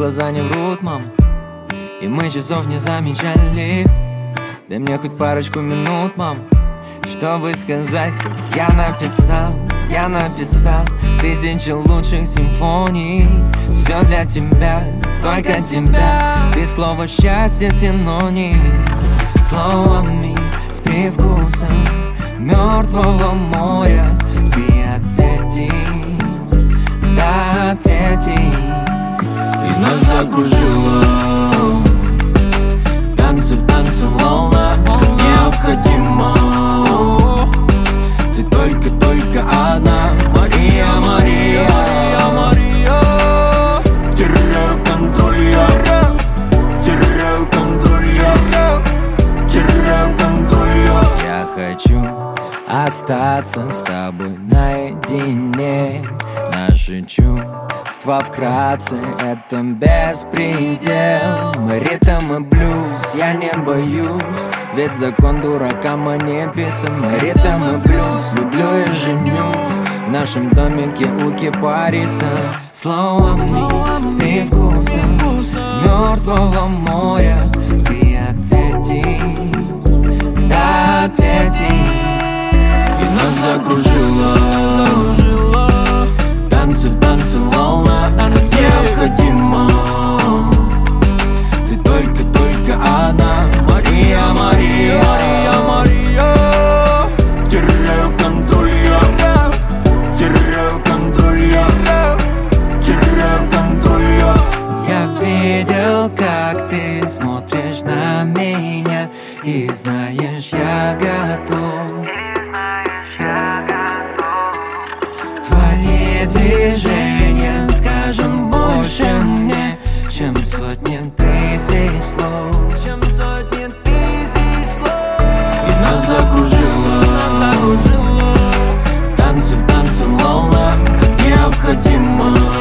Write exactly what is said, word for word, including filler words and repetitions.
глаза не врут, мама, и мы часов не замечали. Дай мне хоть парочку минут, мама, чтобы сказать, как я написал, я написал тысячи лучших симфоний. Все для тебя, только тебя. Без слова счастье синоним. Словами с привкусом мертвого моря. Ты ответи, да ответи. И нас закружило танцы, танцы, волна необходимо. Ты только-только одна, Мария, Мария, Мария, Мария. Теряю контроль я, теряю контроль я, теряю контроль я. Я хочу остаться с тобой наедине. Наши чувства вкратце — это беспредел. Мы ритм и блюз, я не боюсь, ведь закон дурака мне писан. Мы ритм и блюз, люблю и женюсь в нашем домике у кипариса. Словами с привкусом мертвого моря. Ты ответи, да ответи. И нас закружило танцы, танцы, волна необходимо. Ты только-только одна, Мария, Мария, Мария, Мария. Теряю контроль я, теряю контроль я, теряю контроль я. Я видел, как ты смотришь на меня, и знаешь, я готов. Твои движения скажут больше мне, чем сотни тысяч слов. Чем сотни тысяч слов. И нас закружило, нас закружило танцы, танцы, волна необходимо.